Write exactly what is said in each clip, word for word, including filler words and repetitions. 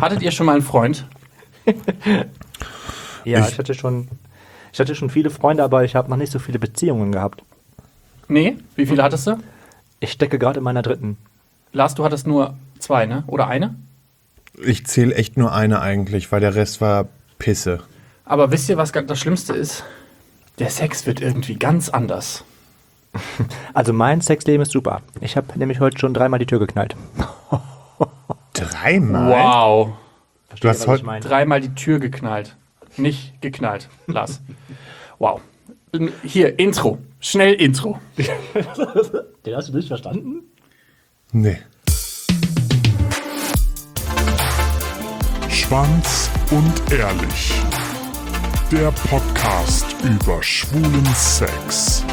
Hattet ihr schon mal einen Freund? Ja, Ich- ich, hatte schon, ich hatte schon viele Freunde, aber ich habe noch nicht so viele Beziehungen gehabt. Nee? Wie viele hattest du? Ich stecke gerade in meiner dritten. Lars, du hattest nur zwei, ne? Oder eine? Ich zähle echt nur eine eigentlich, weil der Rest war Pisse. Aber wisst ihr, was das Schlimmste ist? Der Sex wird irgendwie ganz anders. Also mein Sexleben ist super. Ich habe nämlich heute schon dreimal die Tür geknallt. Dreimal? Wow. Du hast was heute ich meine? Dreimal die Tür geknallt. Nicht geknallt, Lars. Wow. Hier, Intro. Schnell Intro. Den hast du nicht verstanden? Nee. Schwanz und Ehrlich. Der Podcast über schwulen Sex.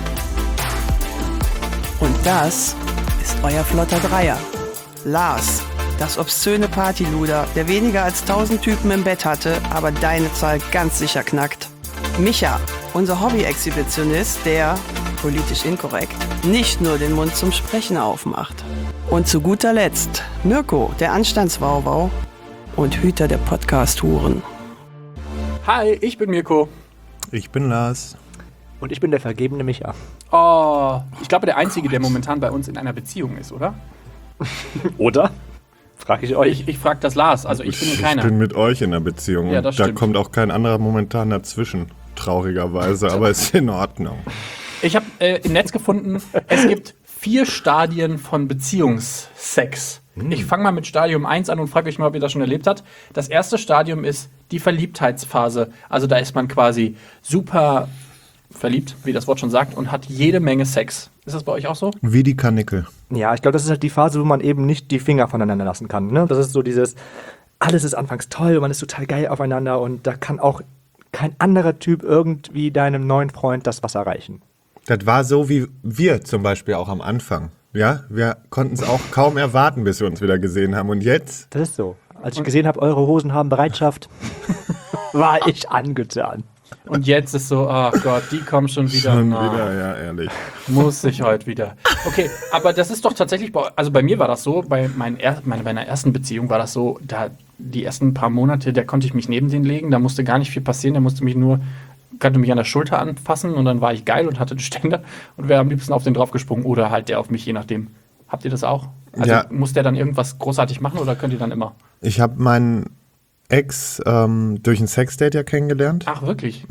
Und das ist euer flotter Dreier. Lars, das obszöne Partyluder, der weniger als tausend Typen im Bett hatte, aber deine Zahl ganz sicher knackt. Micha, unser Hobby-Exhibitionist, der, politisch inkorrekt, nicht nur den Mund zum Sprechen aufmacht. Und zu guter Letzt Mirko, der Anstandswauwau und Hüter der Podcast-Huren. Hi, ich bin Mirko. Ich bin Lars. Und ich bin der vergebene Micha. Oh, ich glaube, der Einzige, der momentan bei uns in einer Beziehung ist, oder? Oder? Frage ich euch. Ich, ich frage das Lars, also ich bin hier keiner. Ich bin mit euch in einer Beziehung. Ja, und das da stimmt. kommt auch kein anderer momentan dazwischen. Traurigerweise, aber ist in Ordnung. Ich habe äh, im Netz gefunden, es gibt vier Stadien von Beziehungssex. Ich fange mal mit Stadium eins an und frage euch mal, ob ihr das schon erlebt habt. Das erste Stadium ist die Verliebtheitsphase. Also da ist man quasi super verliebt, wie das Wort schon sagt, und hat jede Menge Sex. Ist das bei euch auch so? Wie die Karnickel. Ja, ich glaube, das ist halt die Phase, wo man eben nicht die Finger voneinander lassen kann. Ne? Das ist so dieses, alles ist anfangs toll, man ist total geil aufeinander und da kann auch kein anderer Typ irgendwie deinem neuen Freund das Wasser reichen. Das war so wie wir zum Beispiel auch am Anfang. Ja, wir konnten es auch kaum erwarten, bis wir uns wieder gesehen haben. Und jetzt? Das ist so. Als ich gesehen habe, eure Hosen haben Bereitschaft, war ich angetan. Und jetzt ist so, ach Gott, die kommen schon wieder. Schon Na, wieder, ja, ehrlich. Muss ich heute wieder. Okay, aber das ist doch tatsächlich, bei, also bei mir war das so, bei, meinen er, meine, meiner ersten Beziehung war das so, da die ersten paar Monate, da konnte ich mich neben den legen, da musste gar nicht viel passieren, der musste mich nur, konnte mich an der Schulter anfassen und dann war ich geil und hatte die Ständer und wäre am liebsten auf den draufgesprungen oder halt der auf mich, je nachdem. Habt ihr das auch? Also Ja. muss der dann irgendwas großartig machen oder könnt ihr dann immer? Ich habe meinen Ex ähm, durch ein Sexdate ja kennengelernt. Ach, wirklich?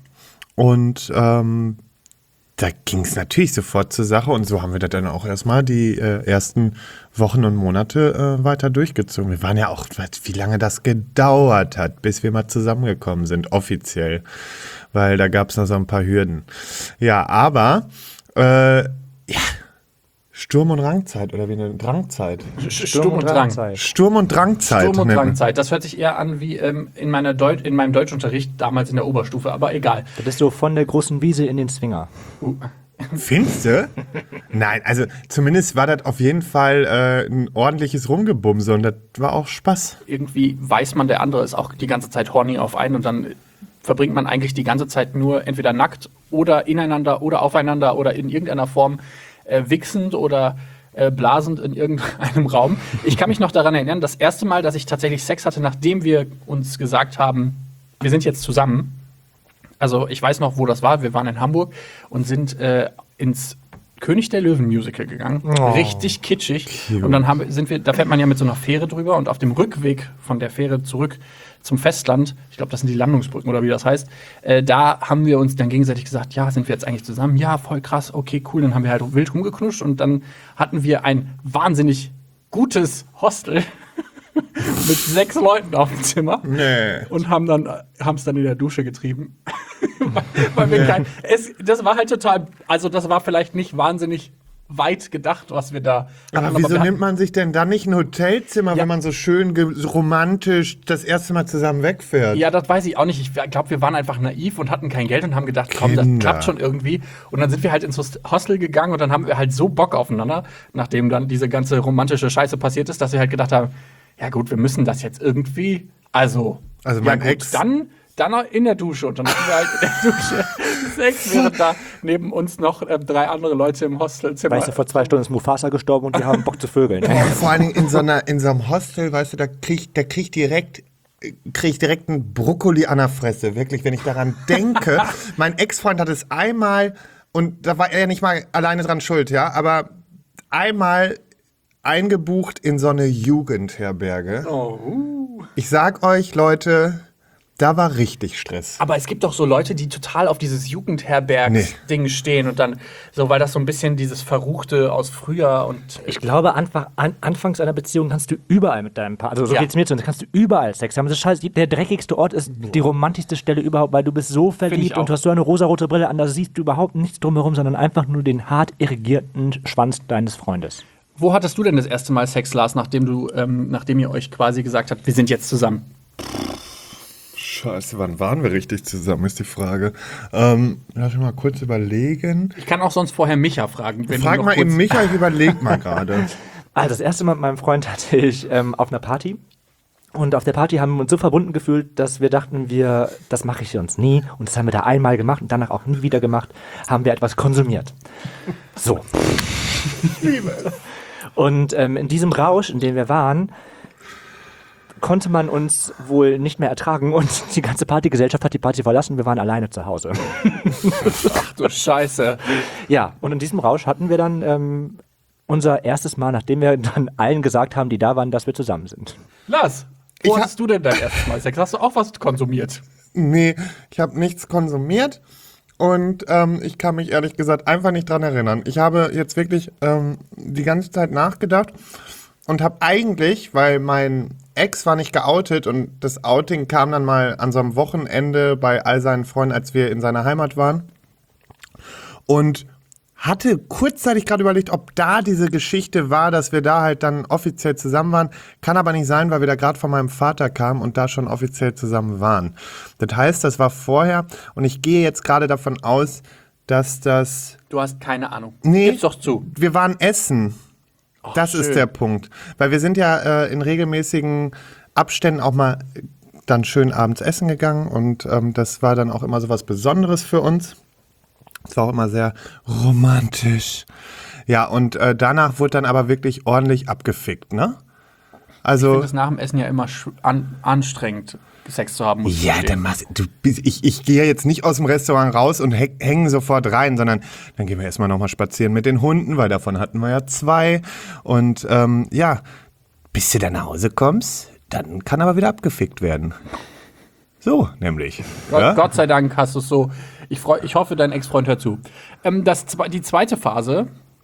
Und ähm, da ging es natürlich sofort zur Sache. Und so haben wir das dann auch erstmal die äh, ersten Wochen und Monate äh, weiter durchgezogen. Wir waren ja auch, wie lange das gedauert hat, bis wir mal zusammengekommen sind, offiziell. Weil da gab es noch so ein paar Hürden. Ja, aber äh, ja, Sturm- und Drangzeit oder wie eine Drangzeit. Sturm und Drang. Sturm- und Drangzeit. Sturm- und nennt man- Drangzeit. Das hört sich eher an wie ähm, in, meiner Deut in meinem Deutschunterricht damals in der Oberstufe, aber egal. Das ist so von der großen Wiese in den Zwinger. Uh, Findest du? Nein, also zumindest war das auf jeden Fall äh, ein ordentliches Rumgebumse und das war auch Spaß. irgendwie weiß man, der andere ist auch die ganze Zeit horny auf einen und dann verbringt man eigentlich die ganze Zeit nur entweder nackt oder ineinander oder aufeinander oder in irgendeiner Form äh, wichsend oder äh, blasend in irgendeinem Raum. Ich kann mich noch daran erinnern, das erste Mal, dass ich tatsächlich Sex hatte, nachdem wir uns gesagt haben, wir sind jetzt zusammen. Also ich weiß noch, wo das war. Wir waren in Hamburg und sind äh, ins König der Löwen Musical gegangen. Richtig kitschig. Cute. Und dann haben, sind wir, da fährt man ja mit so einer Fähre drüber und auf dem Rückweg von der Fähre zurück zum Festland, ich glaube, das sind die Landungsbrücken oder wie das heißt, äh, da haben wir uns dann gegenseitig gesagt, ja, sind wir jetzt eigentlich zusammen? Ja, voll krass, okay, cool. Dann haben wir halt wild rumgeknutscht und dann hatten wir ein wahnsinnig gutes Hostel mit sechs Leuten auf dem Zimmer. Nee. Und haben dann haben es dann in der Dusche getrieben. weil, weil wir kein, es, das war halt total, also das war vielleicht nicht wahnsinnig weit gedacht, was wir da Aber hatten, wieso wir nimmt man sich denn dann nicht ein Hotelzimmer, Ja. wenn man so schön ge- so romantisch das erste Mal zusammen wegfährt? Ja, das weiß ich auch nicht. Ich glaube, wir waren einfach naiv und hatten kein Geld und haben gedacht, komm, das Kinder. klappt schon irgendwie. Und dann sind wir halt ins Host- Hostel gegangen und dann haben wir halt so Bock aufeinander, nachdem dann diese ganze romantische Scheiße passiert ist, dass wir halt gedacht haben, ja gut, wir müssen das jetzt irgendwie, also, Also ja mein gut, Ex- dann, dann in der Dusche und dann hatten wir halt in der Dusche Sex, während da neben uns noch äh, drei andere Leute im Hostelzimmer. Weißt du, vor zwei Stunden ist Mufasa gestorben und die haben Bock zu vögeln. Und vor allen Dingen in so, einer, in so einem Hostel, weißt du, da krieg, da krieg ich direkt, krieg ich direkt einen Brokkoli an der Fresse. Wirklich, wenn ich daran denke. Mein Ex-Freund hat es einmal, und da war er nicht mal alleine dran schuld, ja, aber einmal eingebucht in so eine Jugendherberge. Oh. Ich sag euch, Leute, da war richtig Stress. Aber es gibt doch so Leute, die total auf dieses Jugendherbergs-Ding stehen und dann so, weil das so ein bisschen dieses Verruchte aus früher und. Ich glaube, anfang, an, anfangs einer Beziehung kannst du überall mit deinem Partner, also so Ja. geht's mir zumindest, kannst du überall Sex haben. Das ist scheiße. Der dreckigste Ort ist die romantischste Stelle überhaupt, weil du bist so verliebt auch. und du hast so eine rosarote Brille an, da siehst du überhaupt nichts drumherum, sondern einfach nur den hart irrigierten Schwanz deines Freundes. Wo hattest du denn das erste Mal Sex, Lars, nachdem du, ähm, nachdem ihr euch quasi gesagt habt, wir sind jetzt zusammen? Scheiße, wann waren wir richtig zusammen, ist die Frage. Ähm, lass mich mal kurz überlegen. Ich kann auch sonst vorher Micha fragen. Wenn Frag du noch mal kurz eben Micha, ich überleg mal gerade. Also das erste Mal mit meinem Freund hatte ich ähm, auf einer Party. Und auf der Party haben wir uns so verbunden gefühlt, dass wir dachten, wir, das mache ich sonst nie. Und das haben wir da einmal gemacht und danach auch nie wieder gemacht, haben wir etwas konsumiert. So. Liebe. Und ähm, in diesem Rausch, in dem wir waren, konnte man uns wohl nicht mehr ertragen und die ganze Partygesellschaft hat die Party verlassen. Wir waren alleine zu Hause. Ach du Scheiße. Ja, und in diesem Rausch hatten wir dann ähm, unser erstes Mal, nachdem wir dann allen gesagt haben, die da waren, dass wir zusammen sind. Lars, wo Ich hattest du denn dein erstes Mal Sex? Hast du auch was konsumiert? Nee, ich habe nichts konsumiert und ähm, ich kann mich ehrlich gesagt einfach nicht dran erinnern. Ich habe jetzt wirklich ähm, die ganze Zeit nachgedacht und habe eigentlich, weil mein Ex war nicht geoutet und das Outing kam dann mal an so einem Wochenende bei all seinen Freunden, als wir in seiner Heimat waren, und hatte kurzzeitig gerade überlegt, ob da diese Geschichte war, dass wir da halt dann offiziell zusammen waren. Kann aber nicht sein, weil wir da gerade von meinem Vater kamen und da schon offiziell zusammen waren. Das heißt, das war vorher und ich gehe jetzt gerade davon aus, dass das... Du hast keine Ahnung. Nee. Gib's doch zu. Wir waren essen. Och, Das schön. ist der Punkt. Weil wir sind ja äh, in regelmäßigen Abständen auch mal dann schön abends essen gegangen und ähm, das war dann auch immer so was Besonderes für uns. Es war auch immer sehr romantisch. Ja, und äh, danach wurde dann aber wirklich ordentlich abgefickt, ne? Ich Also, finde es nach dem Essen ja immer sch- an, anstrengend, Sex zu haben. muss ich ja, gestehen. dann machst du, bist- ich, ich gehe ja jetzt nicht aus dem Restaurant raus und häng- hängen sofort rein, sondern dann gehen wir erstmal nochmal spazieren mit den Hunden, weil davon hatten wir ja zwei. Und ähm, ja, bis du dann nach Hause kommst, dann kann aber wieder abgefickt werden. So, nämlich. Gott, ja? Gott sei Dank hast du es so. Ich, freu, ich hoffe, dein Ex-Freund hört zu. Ähm, das, zwe- die zweite Phase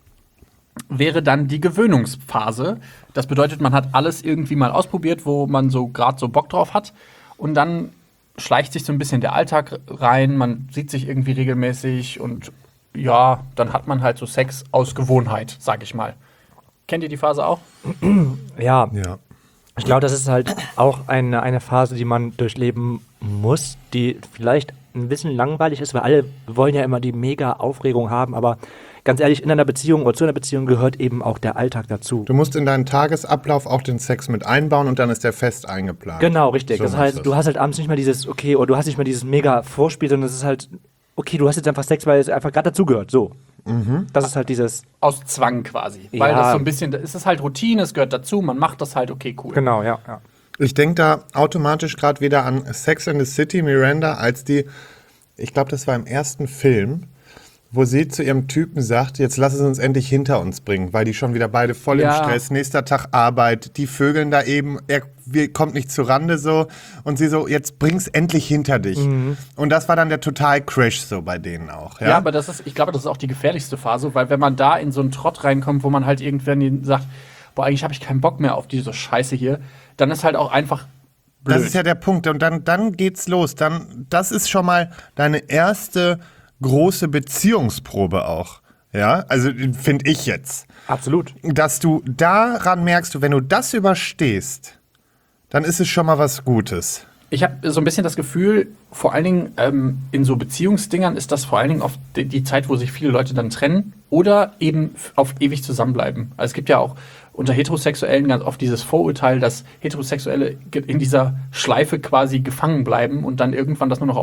wäre dann die Gewöhnungsphase. Das bedeutet, man hat alles irgendwie mal ausprobiert, wo man so gerade so Bock drauf hat. Und dann schleicht sich so ein bisschen der Alltag rein. Man sieht sich irgendwie regelmäßig und ja, dann hat man halt so Sex aus Gewohnheit, sag ich mal. Kennt ihr die Phase auch? Ja, Ja. ich glaube, das ist halt auch eine, eine Phase, die man durchleben muss, die vielleicht ein bisschen langweilig ist, weil alle wollen ja immer die mega Aufregung haben, aber ganz ehrlich, in einer Beziehung oder zu einer Beziehung gehört eben auch der Alltag dazu. Du musst in deinen Tagesablauf auch den Sex mit einbauen und dann ist der fest eingeplant. Genau, richtig. So das machst heißt, du's. du hast halt abends nicht mehr dieses, okay, oder du hast nicht mehr dieses mega Vorspiel, sondern es ist halt, okay, du hast jetzt einfach Sex, weil es einfach gerade dazugehört, so. Das ist halt dieses, Aus Zwang quasi. Weil Ja. das so ein bisschen, es ist halt Routine, es gehört dazu, man macht das halt, okay, cool. genau, ja, ja. Ich denke da automatisch gerade wieder an Sex and the City, Miranda, als die, ich glaube, das war im ersten Film, wo sie zu ihrem Typen sagt, jetzt lass es uns endlich hinter uns bringen, weil die schon wieder beide voll Ja. im Stress, nächster Tag Arbeit, die vögeln da eben, er wir, kommt nicht zu Rande so und sie so, jetzt bring's endlich hinter dich. Und das war dann der Total-Crash so bei denen auch. Ja, Ja, aber das ist, ich glaube, das ist auch die gefährlichste Phase, weil wenn man da in so einen Trott reinkommt, wo man halt irgendwann sagt, boah, eigentlich habe ich keinen Bock mehr auf diese Scheiße hier, dann ist halt auch einfach blöd. Das ist ja der Punkt. Und dann, dann geht's los. Dann, das ist schon mal deine erste große Beziehungsprobe auch. Ja, also finde ich jetzt. Absolut. Dass du daran merkst, wenn du das überstehst, dann ist es schon mal was Gutes. Ich habe so ein bisschen das Gefühl, vor allen Dingen ähm, in so Beziehungsdingern ist das vor allen Dingen auf die, die Zeit, wo sich viele Leute dann trennen oder eben f- auf ewig zusammenbleiben. Also es gibt ja auch unter Heterosexuellen ganz oft dieses Vorurteil, dass Heterosexuelle ge- in dieser Schleife quasi gefangen bleiben und dann irgendwann das nur noch aus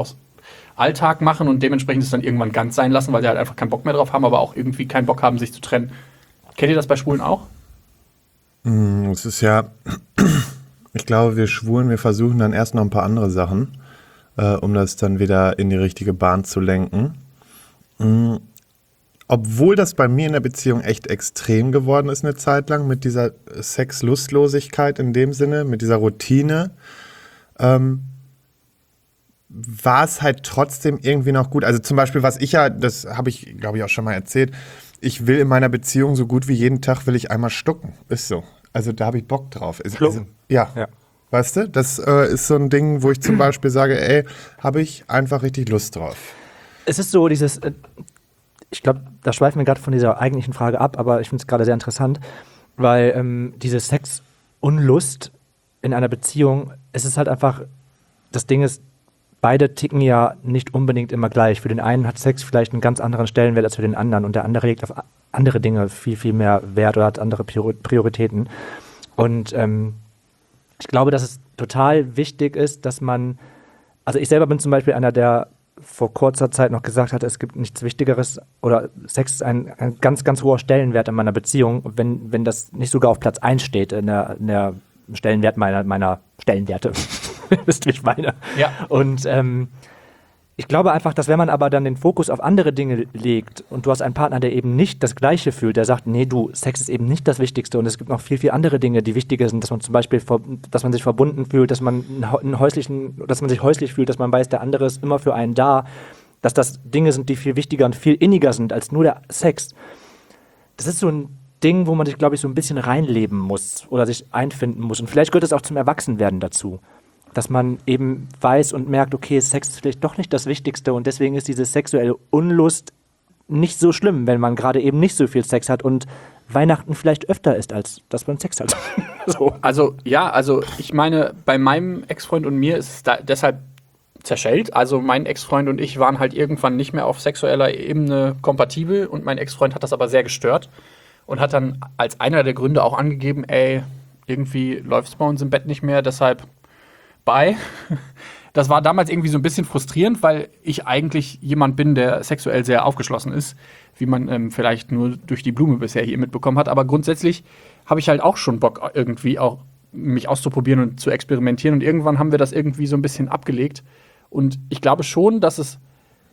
Alltag machen und dementsprechend es dann irgendwann ganz sein lassen, weil sie halt einfach keinen Bock mehr drauf haben, aber auch irgendwie keinen Bock haben, sich zu trennen. Kennt ihr das bei Schwulen auch? Es ist ja, ich glaube, wir Schwulen, wir versuchen dann erst noch ein paar andere Sachen, äh, um das dann wieder in die richtige Bahn zu lenken. Mhm. Obwohl das bei mir in der Beziehung echt extrem geworden ist eine Zeit lang, mit dieser Sexlustlosigkeit in dem Sinne, mit dieser Routine, ähm, war es halt trotzdem irgendwie noch gut. Also zum Beispiel, was ich ja, das habe ich, glaube ich, auch schon mal erzählt, ich will in meiner Beziehung so gut wie jeden Tag will ich einmal stucken. Ist so. Also da habe ich Bock drauf. Also, also, ja. Ja. Weißt du, das äh, ist so ein Ding, wo ich zum Beispiel sage, ey, habe ich einfach richtig Lust drauf. Es ist so dieses, äh, ich glaube, da schweifen wir gerade von dieser eigentlichen Frage ab, aber ich finde es gerade sehr interessant, weil ähm, diese Sexunlust in einer Beziehung, es ist halt einfach, das Ding ist, beide ticken ja nicht unbedingt immer gleich. Für den einen hat Sex vielleicht einen ganz anderen Stellenwert als für den anderen und der andere legt auf andere Dinge viel, viel mehr Wert oder hat andere Prioritäten. Und ähm, ich glaube, dass es total wichtig ist, dass man, also ich selber bin zum Beispiel einer, der vor kurzer Zeit noch gesagt hat, es gibt nichts Wichtigeres oder Sex ist ein, ein ganz, ganz hoher Stellenwert in meiner Beziehung, wenn, wenn das nicht sogar auf Platz eins steht in der, in der Stellenwert meiner, meiner Stellenwerte. Wisst ihr, wie ich meine? Ja. Und ähm, ich glaube einfach, dass wenn man aber dann den Fokus auf andere Dinge legt und du hast einen Partner, der eben nicht das Gleiche fühlt, der sagt, nee, du, Sex ist eben nicht das Wichtigste und es gibt noch viel, viel andere Dinge, die wichtiger sind, dass man zum Beispiel, ver- dass man sich verbunden fühlt, dass man einen, einen häuslichen, dass man sich häuslich fühlt, dass man weiß, der andere ist immer für einen da, dass das Dinge sind, die viel wichtiger und viel inniger sind als nur der Sex. Das ist so ein Ding, wo man sich, glaube ich, so ein bisschen reinleben muss oder sich einfinden muss und vielleicht gehört es auch zum Erwachsenwerden dazu. Dass man eben weiß und merkt, okay, Sex ist vielleicht doch nicht das Wichtigste und deswegen ist diese sexuelle Unlust nicht so schlimm, wenn man gerade eben nicht so viel Sex hat und Weihnachten vielleicht öfter ist, als dass man Sex hat. So. Also, ja, also ich meine, bei meinem Ex-Freund und mir ist es da deshalb zerschellt. Also mein Ex-Freund und ich waren halt irgendwann nicht mehr auf sexueller Ebene kompatibel und mein Ex-Freund hat das aber sehr gestört und hat dann als einer der Gründe auch angegeben, ey, irgendwie läuft es bei uns im Bett nicht mehr, deshalb bei. Das war damals irgendwie so ein bisschen frustrierend, weil ich eigentlich jemand bin, der sexuell sehr aufgeschlossen ist, wie man ähm, vielleicht nur durch die Blume bisher hier mitbekommen hat. Aber grundsätzlich habe ich halt auch schon Bock, irgendwie auch mich auszuprobieren und zu experimentieren. Und irgendwann haben wir das irgendwie so ein bisschen abgelegt. Und ich glaube schon, dass es,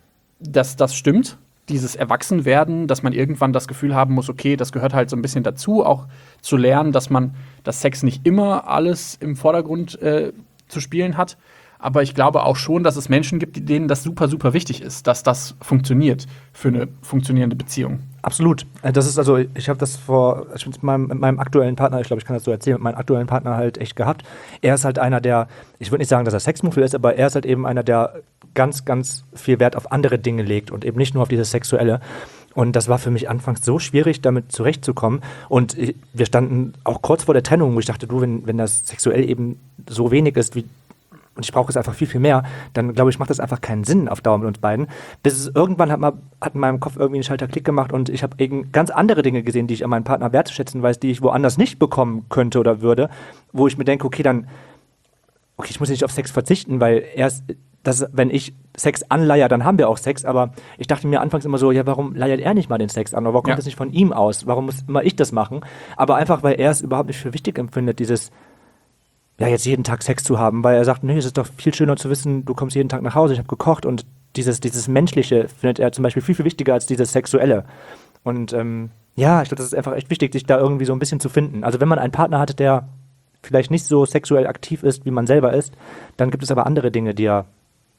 dass das stimmt, dieses Erwachsenwerden, dass man irgendwann das Gefühl haben muss, okay, das gehört halt so ein bisschen dazu, auch zu lernen, dass man, dass Sex nicht immer alles im Vordergrund äh, zu spielen hat. Aber ich glaube auch schon, dass es Menschen gibt, denen das super, super wichtig ist, dass das funktioniert für eine funktionierende Beziehung. Absolut. Das ist also, ich habe das vor, ich mit meinem, mit meinem aktuellen Partner, ich glaube, ich kann das so erzählen, mit meinem aktuellen Partner halt echt gehabt. Er ist halt einer, der, ich würde nicht sagen, dass er Sexmuffel ist, aber er ist halt eben einer, der ganz, ganz viel Wert auf andere Dinge legt und eben nicht nur auf dieses Sexuelle. Und das war für mich anfangs so schwierig, damit zurechtzukommen. Und ich, wir standen auch kurz vor der Trennung, wo ich dachte, du, wenn, wenn das sexuell eben so wenig ist, wie und ich brauche es einfach viel, viel mehr, dann glaube ich, macht das einfach keinen Sinn auf Dauer mit uns beiden. Bis es irgendwann hat, mal, hat in meinem Kopf irgendwie ein Schalter Klick gemacht und ich habe eben ganz andere Dinge gesehen, die ich an meinem Partner wertzuschätzen weiß, die ich woanders nicht bekommen könnte oder würde, wo ich mir denke, okay, dann, okay, ich muss nicht auf Sex verzichten, weil erst, das, wenn ich Sex anleier, dann haben wir auch Sex, aber ich dachte mir anfangs immer so, ja, warum leiert er nicht mal den Sex an, oder warum kommt Ja. das nicht von ihm aus, warum muss immer ich das machen, aber einfach, weil er es überhaupt nicht für wichtig empfindet, dieses ja, jetzt jeden Tag Sex zu haben, weil er sagt, nee, es ist doch viel schöner zu wissen, du kommst jeden Tag nach Hause, ich habe gekocht und dieses, dieses Menschliche findet er zum Beispiel viel, viel wichtiger als dieses Sexuelle. Und ähm, ja, ich glaube, das ist einfach echt wichtig, sich da irgendwie so ein bisschen zu finden. Also wenn man einen Partner hat, der vielleicht nicht so sexuell aktiv ist, wie man selber ist, dann gibt es aber andere Dinge, die, er,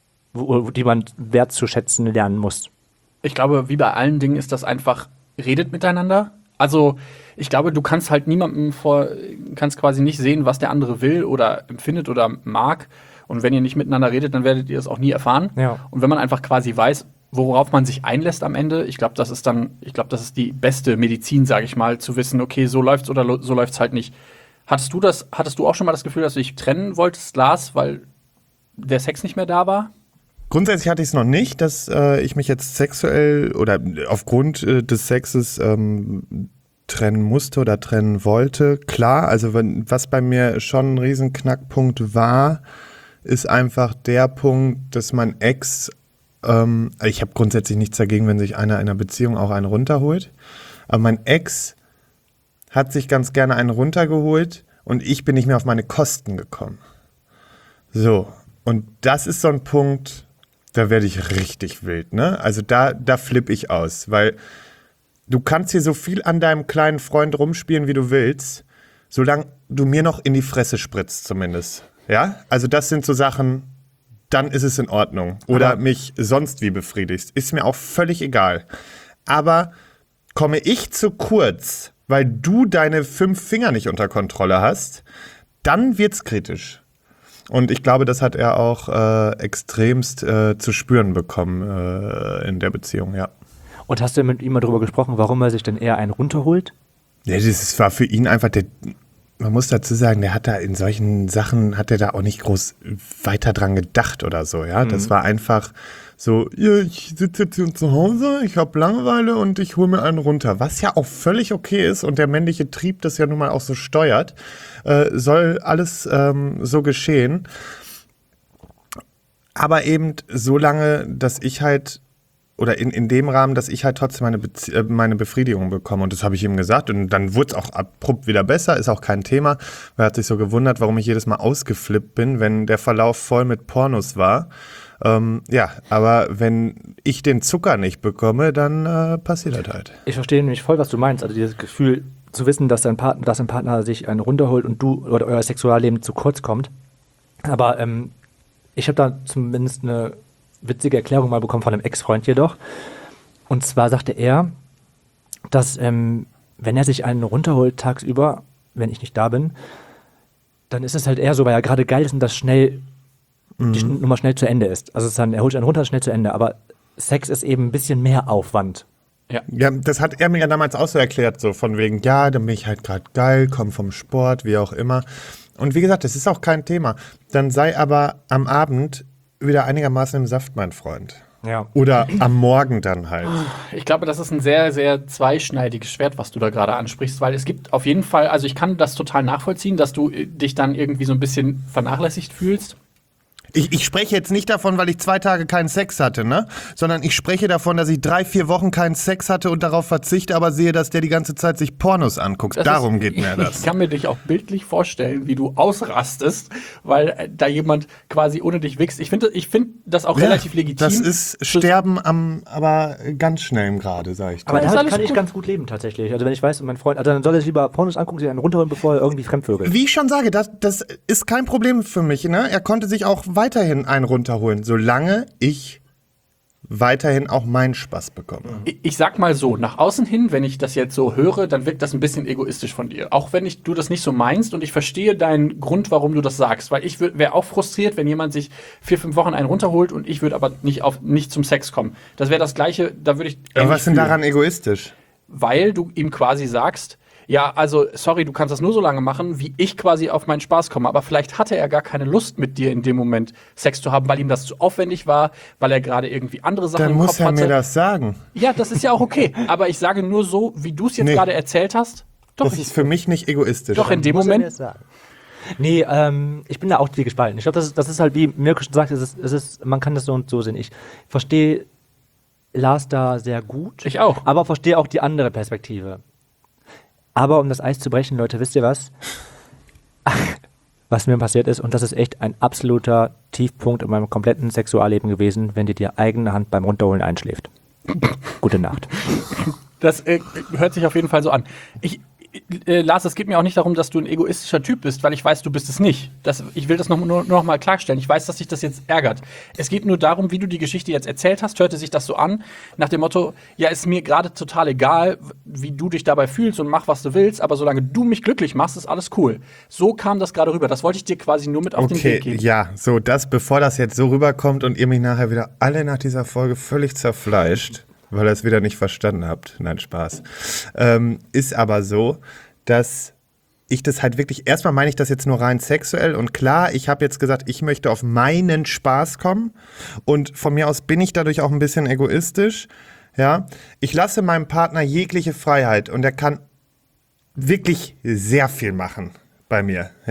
wo, die man wertzuschätzen lernen muss. Ich glaube, wie bei allen Dingen ist das einfach, redet miteinander. Also ich glaube, du kannst halt niemandem vor, kannst quasi nicht sehen, was der andere will oder empfindet oder mag. Und wenn ihr nicht miteinander redet, dann werdet ihr es auch nie erfahren. Ja. Und wenn man einfach quasi weiß, worauf man sich einlässt am Ende, ich glaube, das ist dann, ich glaube, das ist die beste Medizin, sage ich mal, zu wissen, okay, so läuft's oder lo- so läuft's halt nicht. Hattest du das, hattest du auch schon mal das Gefühl, dass du dich trennen wolltest, Lars, weil der Sex nicht mehr da war? Grundsätzlich hatte ich es noch nicht, dass äh, ich mich jetzt sexuell oder aufgrund äh, des Sexes ähm, trennen musste oder trennen wollte. Klar, also wenn, was bei mir schon ein riesen Knackpunkt war, ist einfach der Punkt, dass mein Ex ähm, ich habe grundsätzlich nichts dagegen, wenn sich einer in einer Beziehung auch einen runterholt. Aber mein Ex hat sich ganz gerne einen runtergeholt und ich bin nicht mehr auf meine Kosten gekommen. So, und das ist so ein Punkt, da werde ich richtig wild, ne? Also da, da flippe ich aus, weil du kannst hier so viel an deinem kleinen Freund rumspielen, wie du willst, solange du mir noch in die Fresse spritzt zumindest. Ja? Also das sind so Sachen, dann ist es in Ordnung. Oder Aber mich sonst wie befriedigst. Ist mir auch völlig egal. Aber komme ich zu kurz, weil du deine fünf Finger nicht unter Kontrolle hast, dann wird's kritisch. Und ich glaube, das hat er auch äh, extremst äh, zu spüren bekommen äh, in der Beziehung, ja. Und hast du mit ihm mal darüber gesprochen, warum er sich denn eher einen runterholt? Ja, das war für ihn einfach, der, man muss dazu sagen, der hat da in solchen Sachen, hat er da auch nicht groß weiter dran gedacht oder so, ja. Mhm. Das war einfach so, ja, ich sitze jetzt hier zu Hause, ich habe Langeweile und ich hole mir einen runter. Was ja auch völlig okay ist und der männliche Trieb das ja nun mal auch so steuert, äh, soll alles ähm, so geschehen. Aber eben so lange, dass ich halt, oder in, in dem Rahmen, dass ich halt trotzdem meine, Bezie- äh, meine Befriedigung bekomme. Und das habe ich ihm gesagt. Und dann wurde es auch abrupt wieder besser, ist auch kein Thema. Er hat sich so gewundert, warum ich jedes Mal ausgeflippt bin, wenn der Verlauf voll mit Pornos war. Ähm, ja, aber wenn ich den Zucker nicht bekomme, dann äh, passiert das halt. Ich verstehe nämlich voll, was du meinst. Also dieses Gefühl zu wissen, dass dein Partner, dass dein Partner sich einen runterholt und du oder euer Sexualleben zu kurz kommt. Aber ähm, ich habe da zumindest eine witzige Erklärung mal bekommen von einem Ex-Freund jedoch. Und zwar sagte er, dass ähm, wenn er sich einen runterholt tagsüber, wenn ich nicht da bin, dann ist es halt eher so, weil er gerade geil ist und das schnell die Nummer schnell zu Ende ist. Also es ist dann, er holt einen runter, schnell zu Ende. Aber Sex ist eben ein bisschen mehr Aufwand. Ja. Ja, das hat er mir ja damals auch so erklärt, so von wegen, ja, dann bin ich halt gerade geil, komm vom Sport, wie auch immer. Und wie gesagt, das ist auch kein Thema. Dann sei aber am Abend wieder einigermaßen im Saft, mein Freund. Ja. Oder am Morgen dann halt. Ich glaube, das ist ein sehr, sehr zweischneidiges Schwert, was du da gerade ansprichst, weil es gibt auf jeden Fall, also ich kann das total nachvollziehen, dass du äh, dich dann irgendwie so ein bisschen vernachlässigt fühlst. Ich, ich spreche jetzt nicht davon, weil ich zwei Tage keinen Sex hatte, ne? Sondern ich spreche davon, dass ich drei, vier Wochen keinen Sex hatte und darauf verzichte, aber sehe, dass der die ganze Zeit sich Pornos anguckt. Das Darum ist, geht mir das. Ich kann mir dich auch bildlich vorstellen, wie du ausrastest, weil äh, da jemand quasi ohne dich wächst. Ich finde ich find das auch Ja, relativ legitim. Das ist Sterben am, aber ganz schnellem Grade, sag ich dir. Aber Ja, ist damit alles kann ich gut. ganz gut leben tatsächlich. Also wenn ich weiß, mein Freund, also dann soll er sich lieber Pornos angucken, sich einen runterholen, bevor er irgendwie fremdvögelt. Wie ich schon sage, das, das ist kein Problem für mich. Ne? Er konnte sich auch weiterhin einen runterholen, solange ich weiterhin auch meinen Spaß bekomme. Ich, ich sag mal so, nach außen hin, wenn ich das jetzt so höre, dann wirkt das ein bisschen egoistisch von dir. Auch wenn ich, du das nicht so meinst und ich verstehe deinen Grund, warum du das sagst. Weil ich wäre auch frustriert, wenn jemand sich vier, fünf Wochen einen runterholt und ich würde aber nicht, auf, nicht zum Sex kommen. Das wäre das Gleiche, da würde ich Aber ähnlich was ist denn fühlen. daran egoistisch? Weil du ihm quasi sagst, ja, also, sorry, du kannst das nur so lange machen, wie ich quasi auf meinen Spaß komme. Aber vielleicht hatte er gar keine Lust, mit dir in dem Moment Sex zu haben, weil ihm das zu aufwendig war, weil er gerade irgendwie andere Sachen Dann im muss Kopf er hatte. mir das sagen. Ja, das ist ja auch okay. Aber ich sage nur so, wie du es jetzt Nee. gerade erzählt hast. Doch, Das ich, ist für mich nicht egoistisch. doch in dem Muss er mir Moment. das sagen? Nee, ähm, ich bin da auch viel gespalten. Ich glaube, das ist, das ist halt, wie Mirko schon sagt, es ist, es ist, man kann das so und so sehen. Ich verstehe Lars da sehr gut. Ich auch. Aber verstehe auch die andere Perspektive. Aber um das Eis zu brechen, Leute, wisst ihr was? Was mir passiert ist, und das ist echt ein absoluter Tiefpunkt in meinem kompletten Sexualleben gewesen, wenn dir die eigene Hand beim Runterholen einschläft. Gute Nacht. Das äh, hört sich auf jeden Fall so an. Ich, äh, Lars, es geht mir auch nicht darum, dass du ein egoistischer Typ bist, weil ich weiß, du bist es nicht. Das, ich will das noch, nur, nur noch mal klarstellen. Ich weiß, dass dich das jetzt ärgert. Es geht nur darum, wie du die Geschichte jetzt erzählt hast, hörte sich das so an, nach dem Motto, ja, ist mir gerade total egal, wie du dich dabei fühlst und mach, was du willst, aber solange du mich glücklich machst, ist alles cool. So kam das gerade rüber. Das wollte ich dir quasi nur mit auf den Okay, Weg geben. ja, so das, bevor das jetzt so rüberkommt und ihr mich nachher wieder alle nach dieser Folge völlig zerfleischt, weil ihr es wieder nicht verstanden habt. Nein, Spaß. Ähm, ist aber so, dass ich das halt wirklich, erstmal meine ich das jetzt nur rein sexuell und klar, ich habe jetzt gesagt, ich möchte auf meinen Spaß kommen und von mir aus bin ich dadurch auch ein bisschen egoistisch, ja. Ich lasse meinem Partner jegliche Freiheit und er kann wirklich sehr viel machen bei mir, ja.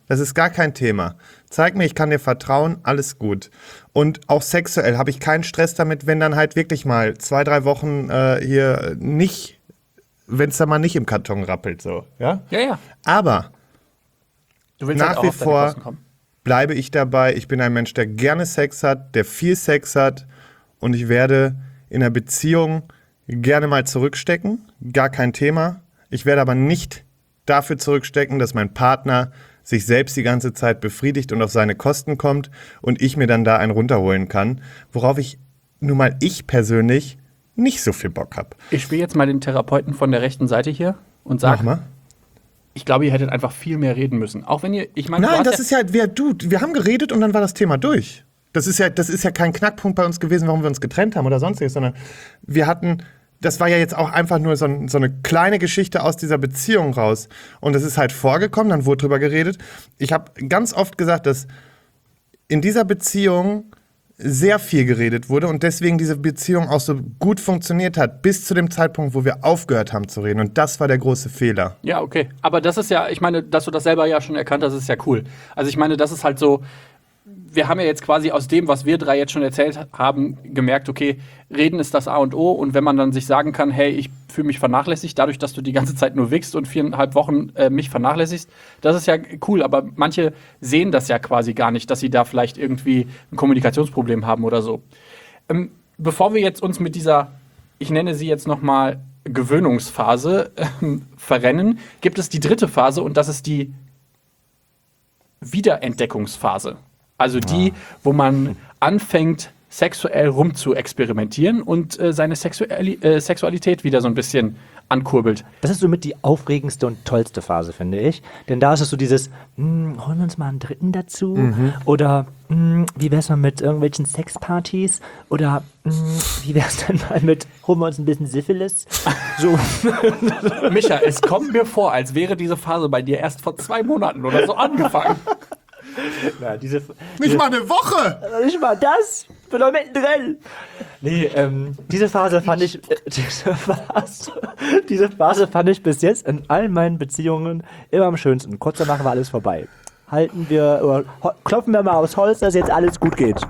Das ist gar kein Thema. Zeig mir, ich kann dir vertrauen, alles gut. Und auch sexuell habe ich keinen Stress damit, wenn dann halt wirklich mal zwei, drei Wochen äh, hier nicht, wenn es dann mal nicht im Karton rappelt, so. Ja, Ja, ja. aber Du willst nach halt auch wie auf deine vor Kosten kommen. bleibe ich dabei. Ich bin ein Mensch, der gerne Sex hat, der viel Sex hat und ich werde in einer Beziehung gerne mal zurückstecken, gar kein Thema. Ich werde aber nicht dafür zurückstecken, dass mein Partner sich selbst die ganze Zeit befriedigt und auf seine Kosten kommt und ich mir dann da einen runterholen kann, worauf ich nun mal ich persönlich nicht so viel Bock habe. Ich spiele jetzt mal den Therapeuten von der rechten Seite hier und sage, Mach mal. ich glaube, ihr hättet einfach viel mehr reden müssen. Auch wenn ihr, ich meine, du Nein, hast das ja, ist ja, wer du, wir haben geredet und dann war das Thema durch. Das ist ja, das ist ja kein Knackpunkt bei uns gewesen, warum wir uns getrennt haben oder sonstiges, sondern wir hatten, das war ja jetzt auch einfach nur so, ein, so eine kleine Geschichte aus dieser Beziehung raus. Und das ist halt vorgekommen, dann wurde drüber geredet. Ich habe ganz oft gesagt, dass in dieser Beziehung sehr viel geredet wurde und deswegen diese Beziehung auch so gut funktioniert hat, bis zu dem Zeitpunkt, wo wir aufgehört haben zu reden. Und das war der große Fehler. ja, okay. Aber das ist ja, ich meine, dass du das selber ja schon erkannt hast, ist ja cool. Also ich meine, das ist halt so, wir haben ja jetzt quasi aus dem, was wir drei jetzt schon erzählt haben, gemerkt, okay, reden ist das A und O. Und wenn man dann sich sagen kann, hey, ich fühle mich vernachlässigt, dadurch, dass du die ganze Zeit nur wichst und viereinhalb Wochen äh, mich vernachlässigst, das ist ja cool. Aber manche sehen das ja quasi gar nicht, dass sie da vielleicht irgendwie ein Kommunikationsproblem haben oder so. Ähm, bevor wir jetzt uns mit dieser, ich nenne sie jetzt noch mal Gewöhnungsphase ähm, verrennen, gibt es die dritte Phase und das ist die Wiederentdeckungsphase. Also die, wo man anfängt, sexuell rum zu experimentieren und äh, seine Sexuali äh, Sexualität wieder so ein bisschen ankurbelt. Das ist somit die aufregendste und tollste Phase, finde ich. Denn da ist es so dieses, hm, holen wir uns mal einen Dritten dazu? Oder hm, wie wär's mal mit irgendwelchen Sexpartys? Oder hm, wie wär's denn mal mit, holen wir uns ein bisschen Syphilis? So. Micha, es kommt mir vor, als wäre diese Phase bei dir erst vor zwei Monaten oder so angefangen. Ja, diese, Nicht mal eine Woche! Nicht mal das! Bin doch mittendrin! Nee, ähm, diese Phase fand ich, äh, diese Phase, diese Phase fand ich bis jetzt in all meinen Beziehungen immer am schönsten. Kurz danach war alles vorbei. Halten wir, oder ho- klopfen wir mal aufs Holz, dass jetzt alles gut geht.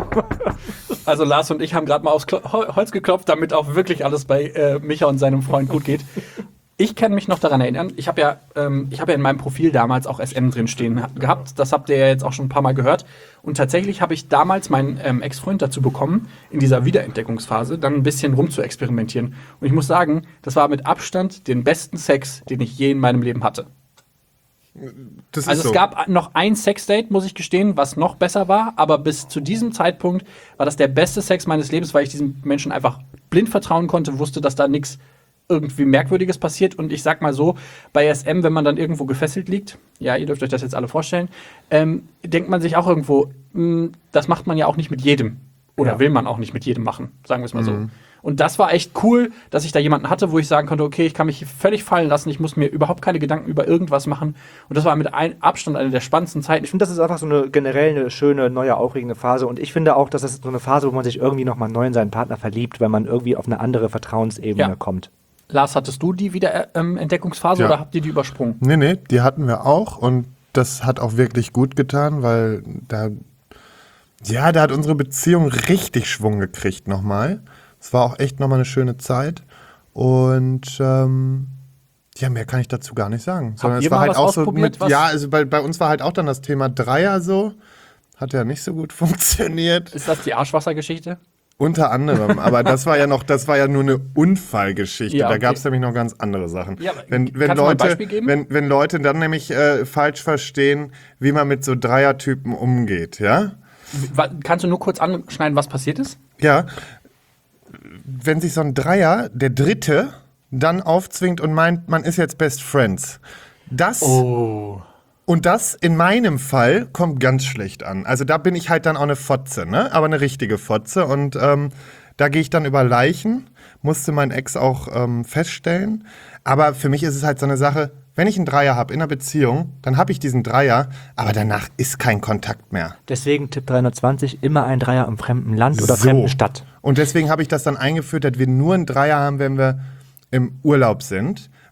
Also Lars und ich haben gerade mal aufs Klo Hol- Holz geklopft, damit auch wirklich alles bei äh, Micha und seinem Freund gut geht. Ich kann mich noch daran erinnern, ich habe ja, ähm, ich hab ja in meinem Profil damals auch S M drinstehen ha- gehabt. Das habt ihr ja jetzt auch schon ein paar Mal gehört. Und tatsächlich habe ich damals meinen ähm, Ex-Freund dazu bekommen, in dieser Wiederentdeckungsphase dann ein bisschen rum zu experimentieren. Und ich muss sagen, das war mit Abstand den besten Sex, den ich je in meinem Leben hatte. Das ist Also so. es gab noch ein Sexdate, muss ich gestehen, was noch besser war, aber bis zu diesem Zeitpunkt war das der beste Sex meines Lebens, weil ich diesem Menschen einfach blind vertrauen konnte, wusste, dass da nichts irgendwie Merkwürdiges passiert. Und ich sag mal so, bei S M, wenn man dann irgendwo gefesselt liegt, ja, ihr dürft euch das jetzt alle vorstellen, ähm, denkt man sich auch irgendwo, mh, das macht man ja auch nicht mit jedem. Oder Ja. will man auch nicht mit jedem machen, sagen wir es mal so. Und das war echt cool, dass ich da jemanden hatte, wo ich sagen konnte, okay, ich kann mich völlig fallen lassen, ich muss mir überhaupt keine Gedanken über irgendwas machen. Und das war mit ein Abstand eine der spannendsten Zeiten. Ich finde, das ist einfach so eine generell eine schöne, neue, aufregende Phase. Und ich finde auch, dass das so eine Phase, wo man sich irgendwie nochmal neu in seinen Partner verliebt, weil man irgendwie auf eine andere Vertrauensebene Ja. kommt. Lars, hattest du die Wiederentdeckungsphase Ja. oder habt ihr die übersprungen? Nee, nee, die hatten wir auch und das hat auch wirklich gut getan, weil da, ja, da hat unsere Beziehung richtig Schwung gekriegt nochmal. Es war auch echt nochmal eine schöne Zeit und ähm, ja, mehr kann ich dazu gar nicht sagen. Sondern ihr es war mal halt was auch so ausprobiert, mit, was- ja, also bei, bei uns war halt auch dann das Thema Dreier so, hat ja nicht so gut funktioniert. Ist das die Arschwassergeschichte? Unter anderem, aber das war ja noch, das war ja nur eine Unfallgeschichte. Ja, Da okay. gab es nämlich noch ganz andere Sachen. Ja, aber wenn, wenn, kannst du mal ein Leute, Beispiel geben? wenn, wenn Leute dann nämlich äh, falsch verstehen, wie man mit so Dreiertypen umgeht, ja? Wa- Kannst du nur kurz anschneiden, was passiert ist? Ja. Wenn sich so ein Dreier, der Dritte, dann aufzwingt und meint, man ist jetzt Best Friends. Das Oh. und das in meinem Fall kommt ganz schlecht an. Also da bin ich halt dann auch eine Fotze, ne? Aber eine richtige Fotze. Und ähm, da gehe ich dann über Leichen, musste mein Ex auch ähm, feststellen. Aber für mich ist es halt so eine Sache, wenn ich einen Dreier habe in einer Beziehung, dann habe ich diesen Dreier, aber danach ist kein Kontakt mehr. Deswegen Tipp dreihundertzwanzig, immer ein Dreier im fremden Land oder So. fremden Stadt. Und deswegen habe ich das dann eingeführt, dass wir nur einen Dreier haben, wenn wir im Urlaub sind.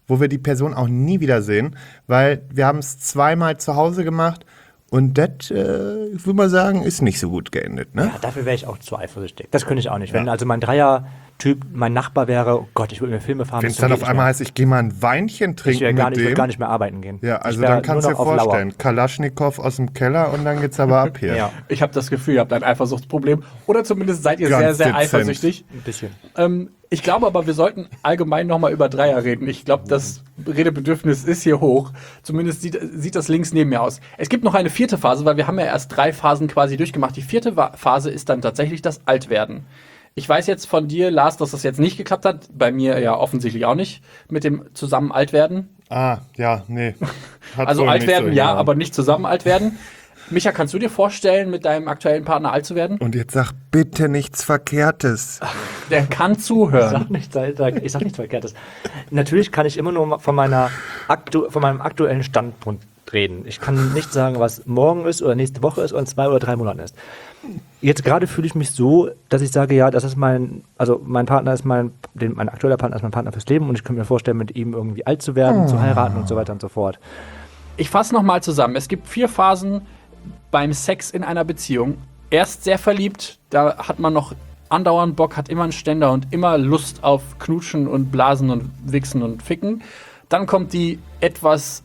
wo wir die Person auch nie wiedersehen, weil wir haben es zweimal zu Hause gemacht und das, äh, ich würde mal sagen, ist nicht so gut geendet. Ne? Ja, dafür wäre ich auch zu eifersüchtig. Das könnte ich auch nicht. Wenn Ja. also mein Dreier-Typ mein Nachbar wäre, oh Gott, ich würde mir Filme fahren. Wenn es dann auf einmal heißt, ich gehe mal ein Weinchen ich trinken würde gar, mit nicht- ich würd dem. gar nicht mehr arbeiten gehen. Ja, Ich also wär dann kannst du nur dir noch auf Lauer. vorstellen, Kalaschnikow aus dem Keller und dann geht's aber ab hier. Ja, Ich habe das Gefühl, ihr habt ein Eifersuchtsproblem. Oder zumindest seid ihr Ganz sehr, sehr dezent. eifersüchtig. ein bisschen. Ähm, ich glaube aber, wir sollten allgemein nochmal über Dreier reden. Ich glaube, das Redebedürfnis ist hier hoch. Zumindest sieht, sieht das links neben mir aus. Es gibt noch eine vierte Phase, weil wir haben ja erst drei Phasen quasi durchgemacht. Die vierte Wa- Phase ist dann tatsächlich das Altwerden. Ich weiß jetzt von dir, Lars, dass das jetzt nicht geklappt hat. Bei mir ja offensichtlich auch nicht mit dem zusammen Altwerden. Ah, ja, nee. Hat Also wohl alt nicht werden, so ja, hingehauen. aber nicht zusammen alt werden. Micha, kannst du dir vorstellen, mit deinem aktuellen Partner alt zu werden? Und jetzt sag bitte nichts Verkehrtes. Der kann Ich zuhören. sag nichts, Alter, ich sag nichts Verkehrtes. Natürlich kann ich immer nur von, meiner aktu von meinem aktuellen Standpunkt reden. Ich kann nicht sagen, was morgen ist oder nächste Woche ist oder in zwei oder drei Monaten ist. Jetzt gerade fühle ich mich so, dass ich sage, ja, das ist mein, also mein Partner ist mein, den, mein aktueller Partner ist mein Partner fürs Leben und ich könnte mir vorstellen, mit ihm irgendwie alt zu werden, zu heiraten und so weiter und so fort. Ich fasse nochmal zusammen. Es gibt vier Phasen beim Sex in einer Beziehung. Erst sehr verliebt, da hat man noch andauernd Bock, hat immer einen Ständer und immer Lust auf Knutschen und Blasen und Wichsen und Ficken. Dann kommt die etwas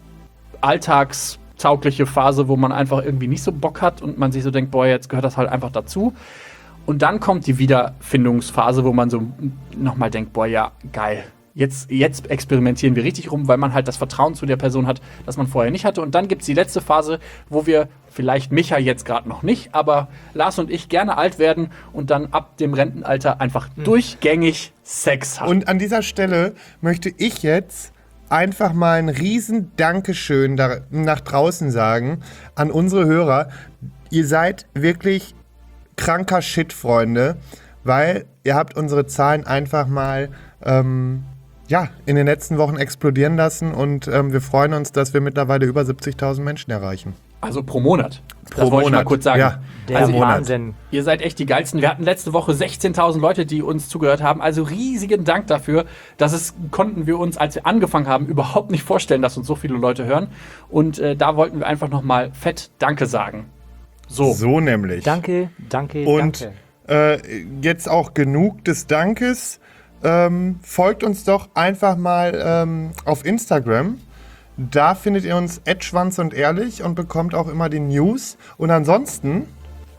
alltagstaugliche Phase, wo man einfach irgendwie nicht so Bock hat und man sich so denkt, boah, jetzt gehört das halt einfach dazu. Und dann kommt die Wiederfindungsphase, wo man so nochmal denkt, boah, ja, geil. Jetzt, jetzt experimentieren wir richtig rum, weil man halt das Vertrauen zu der Person hat, das man vorher nicht hatte. Und dann gibt es die letzte Phase, wo wir, vielleicht Micha jetzt gerade noch nicht, aber Lars und ich gerne alt werden und dann ab dem Rentenalter einfach durchgängig Sex haben. Und an dieser Stelle möchte ich jetzt einfach mal ein riesen Dankeschön da, nach draußen sagen an unsere Hörer. Ihr seid wirklich kranker Shit, Freunde, weil ihr habt unsere Zahlen einfach mal ähm, ja, in den letzten Wochen explodieren lassen und ähm, wir freuen uns, dass wir mittlerweile über siebzigtausend Menschen erreichen. Also pro Monat. Pro das wollte ich mal Monat, kurz sagen. ja. Der Also Monat. Wahnsinn. ihr seid echt die Geilsten. Wir hatten letzte Woche sechzehntausend Leute, die uns zugehört haben. Also riesigen Dank dafür. Das ist, konnten wir uns, als wir angefangen haben, überhaupt nicht vorstellen, dass uns so viele Leute hören. Und äh, da wollten wir einfach nochmal fett Danke sagen. So. So nämlich. Danke, danke, Und danke. äh, jetzt auch genug des Dankes. Ähm, folgt uns doch einfach mal ähm, auf Instagram. Da findet ihr uns at schwanz und ehrlich und bekommt auch immer die News. Und ansonsten,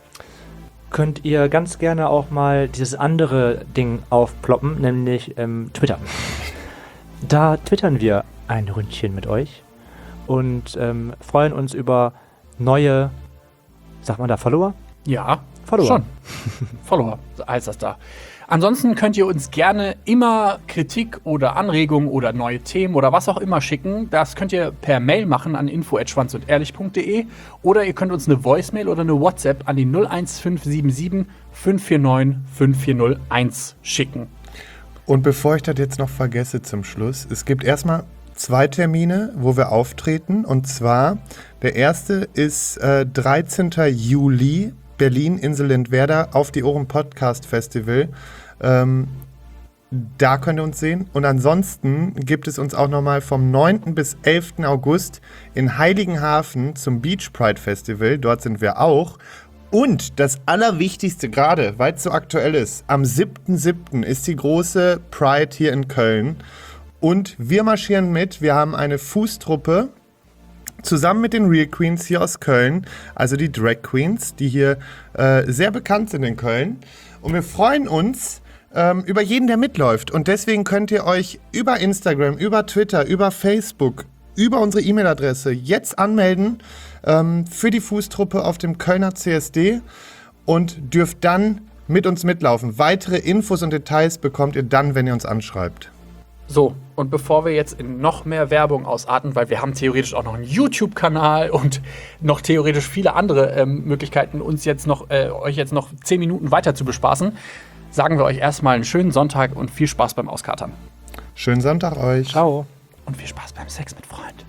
Könnt ihr ganz gerne auch mal dieses andere Ding aufploppen, nämlich ähm, Twitter. Da twittern wir ein Ründchen mit euch und ähm, freuen uns über neue, sagt man da Follower? Ja, Follower. schon. Follower heißt das da. Ansonsten könnt ihr uns gerne immer Kritik oder Anregungen oder neue Themen oder was auch immer schicken. Das könnt ihr per Mail machen an info at schwanz und ehrlich punkt de oder ihr könnt uns eine Voicemail oder eine WhatsApp an die null eins fünf sieben sieben fünf vier neun fünf vier null eins schicken. und bevor ich das jetzt noch vergesse zum Schluss, es gibt erstmal zwei Termine, wo wir auftreten. Und zwar, der erste ist äh, dreizehnten Juli, Berlin, Insel Lindwerder, auf die Ohren Podcast Festival. Ähm, da könnt ihr uns sehen. Und ansonsten gibt es uns auch nochmal vom neunten bis elften August in Heiligenhafen zum Beach Pride Festival. Dort sind wir auch. Und das Allerwichtigste gerade, weil es so aktuell ist, am siebten siebten ist die große Pride hier in Köln. Und wir marschieren mit. Wir haben eine Fußtruppe zusammen mit den Real Queens hier aus Köln, also die Drag Queens, die hier äh, sehr bekannt sind in Köln. Und wir freuen uns ähm, über jeden, der mitläuft. Und deswegen könnt ihr euch über Instagram, über Twitter, über Facebook, über unsere E-Mail-Adresse jetzt anmelden ähm, für die Fußtruppe auf dem Kölner C S D und dürft dann mit uns mitlaufen. Weitere Infos und Details bekommt ihr dann, wenn ihr uns anschreibt. So, und bevor wir jetzt in noch mehr Werbung ausarten, weil wir haben theoretisch auch noch einen YouTube-Kanal und noch theoretisch viele andere ähm, Möglichkeiten, uns jetzt noch, äh, euch jetzt noch zehn Minuten weiter zu bespaßen, sagen wir euch erstmal einen schönen Sonntag und viel Spaß beim Auskatern. Schönen Sonntag euch. Ciao. Und viel Spaß beim Sex mit Freund.